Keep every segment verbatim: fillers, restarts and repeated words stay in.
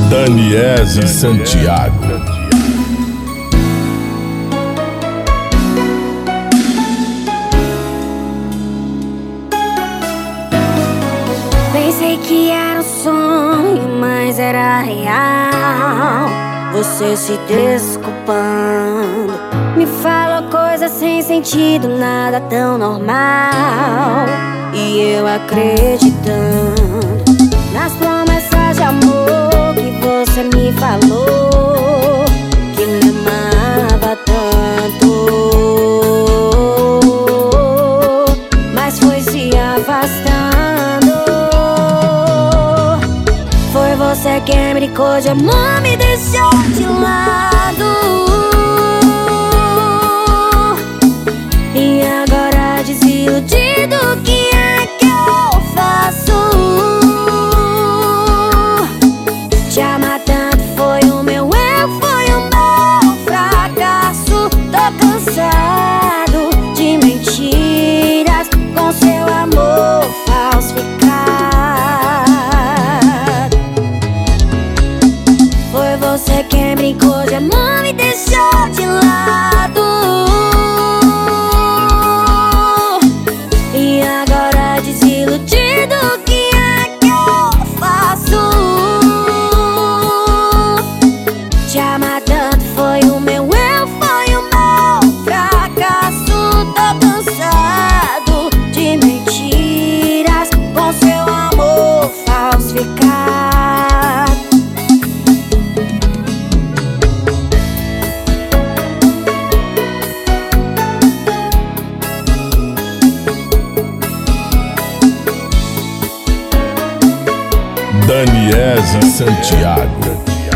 Daniese Santiago. Pensei que era um sonho, mas era real. Você se desculpando, me falou coisas sem sentido, nada tão normal. E eu acreditando nas promessas de amor que você me falou, que me amava tanto, mas foi se afastando. Foi você quem brincou de amor, me deixou de lado. E agora desiludido, o que é que eu faço? Te amar tanto foi o meu erro, foi o meu fracasso. Tô cansado de mentiras com seu amor falsificado. Foi você quem brincou de amor, me deixou de lado. E agora desiludido, o que é que eu faço? Te amar tanto foi o meu erro, foi o meu fracasso. Tô cansado de mentiras com seu amor falsificado. Daniese Santiago.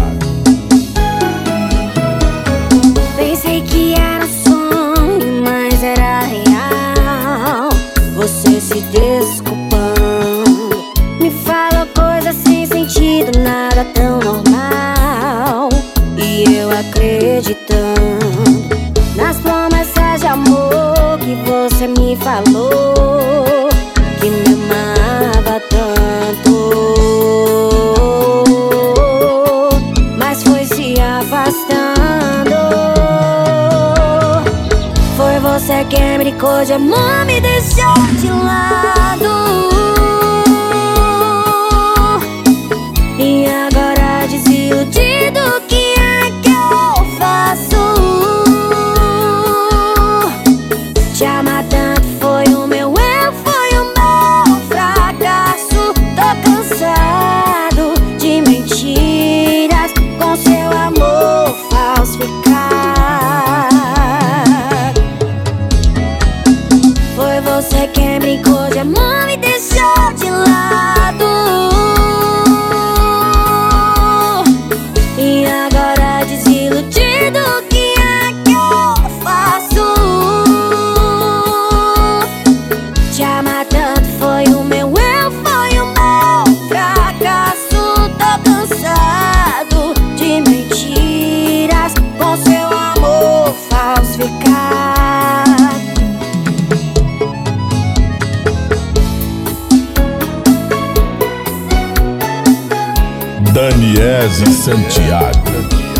Pensei que era um sonho, mas era real. Você se desculpando, me falou coisas sem sentido, nada tão normal. E eu acreditando nas promessas de amor que você me falou, que me amava tanto, mas foi se afastando. Foi você quem brincou de amor, me deixou de lado. E agora desiludido, o que é que eu faço? Te amar tanto foi o meu erro, foi o meu fracasso. Tô cansado de mentiras com seu amor falsificado. Foi você quem brincou de amor, me deixou de lado. E agora desiludido, o que é que eu faço? Te amar tanto foi o meu erro, foi o meu fracasso. Tô cansado de mentiras com seu amor falsificado. Daniese Santiago.